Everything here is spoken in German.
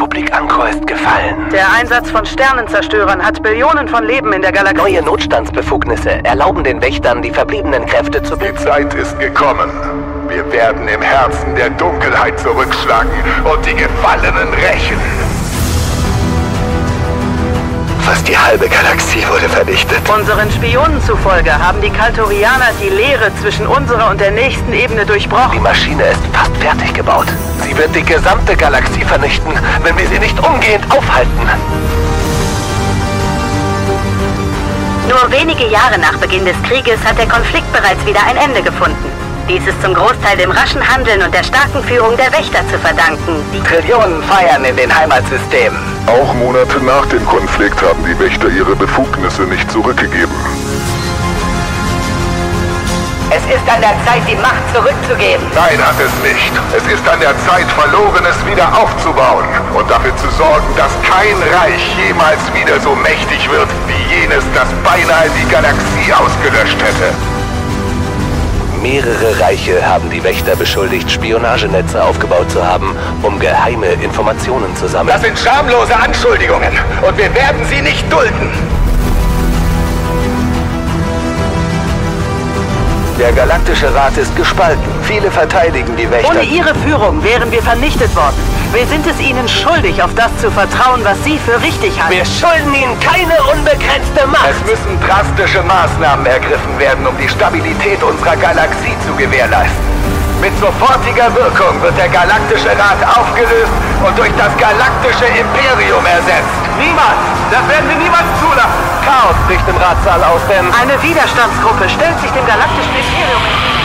Republik Angkor ist gefallen. Der Einsatz von Sternenzerstörern hat Billionen von Leben in der Galaxie. Neue Notstandsbefugnisse erlauben den Wächtern, die verbliebenen Kräfte zu... Die Zeit ist gekommen. Wir werden im Herzen der Dunkelheit zurückschlagen und die Gefallenen rächen. Fast die halbe Galaxie wurde vernichtet. Unseren Spionen zufolge haben die Kaltorianer die Leere zwischen unserer und der nächsten Ebene durchbrochen. Die Maschine ist fast fertig gebaut. Sie wird die gesamte Galaxie vernichten, wenn wir sie nicht umgehend aufhalten. Nur wenige Jahre nach Beginn des Krieges hat der Konflikt bereits wieder ein Ende gefunden. Dies ist zum Großteil dem raschen Handeln und der starken Führung der Wächter zu verdanken. Die Trillionen feiern in den Heimatsystemen. Auch Monate nach dem Konflikt haben die Wächter ihre Befugnisse nicht zurückgegeben. Es ist an der Zeit, die Macht zurückzugeben. Nein, hat es nicht. Es ist an der Zeit, Verlorenes wieder aufzubauen und dafür zu sorgen, dass kein Reich jemals wieder so mächtig wird, wie jenes, das beinahe die Galaxie ausgelöscht hätte. Mehrere Reiche haben die Wächter beschuldigt, Spionagenetze aufgebaut zu haben, um geheime Informationen zu sammeln. Das sind schamlose Anschuldigungen und wir werden sie nicht dulden. Der Galaktische Rat ist gespalten. Viele verteidigen die Wächter. Ohne ihre Führung wären wir vernichtet worden. Wir sind es ihnen schuldig, auf das zu vertrauen, was sie für richtig halten. Wir schulden ihnen keine unbegrenzte Macht. Es müssen drastische Maßnahmen ergriffen werden, um die Stabilität unserer Galaxie zu gewährleisten. Mit sofortiger Wirkung wird der Galaktische Rat aufgelöst und durch das Galaktische Imperium ersetzt. Niemals! Das werden wir niemals zulassen! Chaos bricht im Ratssaal aus, denn... Eine Widerstandsgruppe stellt sich dem Galaktischen Imperium entgegen.